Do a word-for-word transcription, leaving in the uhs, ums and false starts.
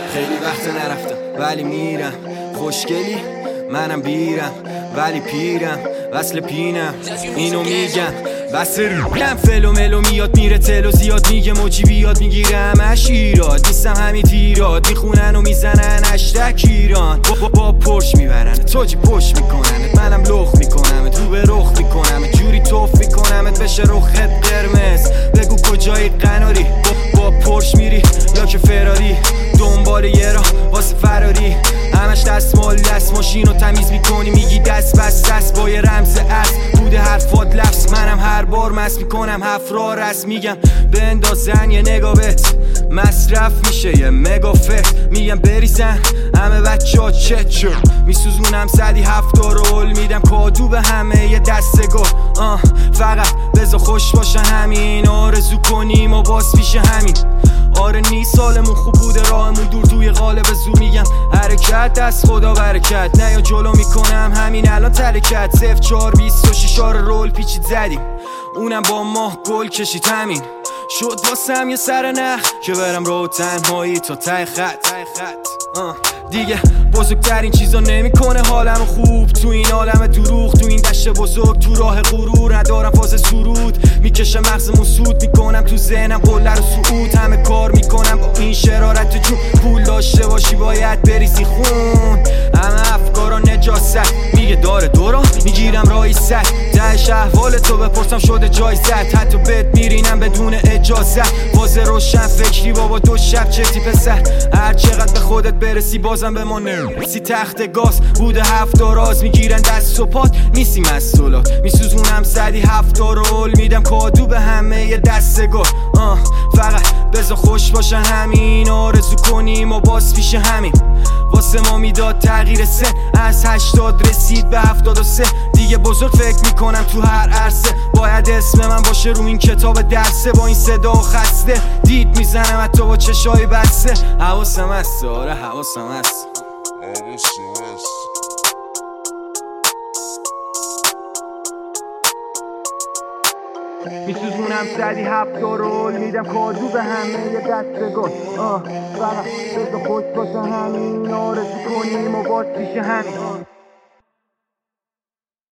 خیلی وقت نرفتم ولی میرم، خوشگلی منم بیرم ولی پیرم، وصل پینم اینو میگم بس ریم. فلو ملو میاد میره تلو زیاد میگه موجی بیاد میگیرم اش ایراد نیستم همین تیراد میخونن و میزنن اشتک ایران با, با, با پرش میبرن توجی پشت میکنن منم لخ میکنم تو به رخ میکنم جوری توف میکنمت بشه رخت قرمز بگو کجایی قناری با, با پرش میری یا که فراری دنبال یه را واسه فراری همش دستمال دست ماشین رو تمیز میکنی میگی دست بس دست با یه رمز از بوده حرفات لفظ منم هر بار مست میکنم هفرا رست میگم بندازن یه نگاه بهت مصرف میشه یه مگافت میگم بریزن همه بچه ها چه چه میسوزونم صدی هفتا رول میدم کادو به همه یه دسته گل آه فقط بزا خوش باشن همین آرزو کنیم و باز پیش همین آره نیست سالمون خوب بوده راهمون دور توی قالب زو میگم حرکت دست خدا برکت نه یا جلو میکنم همین الان ترکت صفر چار بیست و شیش آر رول پیچید زدیم اونم با ماه گل کشید همین شد واسم یه سر نخ که برم رو تنهایی تا ته خط آه. دیگه بزرگترین چیزا نمیکنه حالم خوب تو این عالم دروغ تو این دشت بزرگ تو راه غرور ندارم فاز سرود میکشم مغزمون سود میکنم تو ذهنم قله رو صعود همه کار میکنم با این شرارت جون پول داشته باشی باید بریزی خون همه افکارا نجاست میگه داره دورا میگیرم رای سر دهش احوال تو بپرسم شده جایزت حتی بهت میرینم بدون اجازت واضح روشن فکری بابا دو شب چتی پسر هر چقدر به خودت برسی بازم به ما نرسی تخت گاز بوده هفتا راز میگیرن دست و پات نیستی مسئولات میسوزونم صدی هفتا رول میدم کادو به همه یه دسته گل آه فقط بزا خوش باشن همین آرزو کنیم و باز پیش همین واسه ما میداد تغییر سه از هشتاد رسید به هفتاد و سه دیگه بزرگ فکر میکنم تو هر عرصه باید اسم من باشه رو این کتاب درسه با این صدا و خسته دید میزنم حتی با چشای بسته حواسم هست آره حواسم هست میسوزونم صدی هفتا رول میدم کادو به همه یه دسته گل آه فقط بزا خوش باشن همین آرزو کنیم و باز پیش همین